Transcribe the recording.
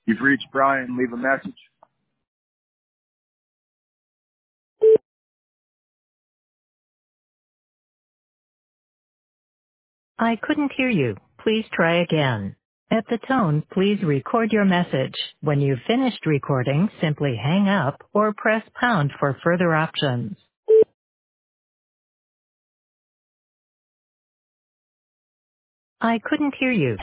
You've reached Brian. Leave a message. I couldn't hear you. Please try again. At the tone, please record your message. When you've finished recording, simply hang up or press pound for further options. I couldn't hear you.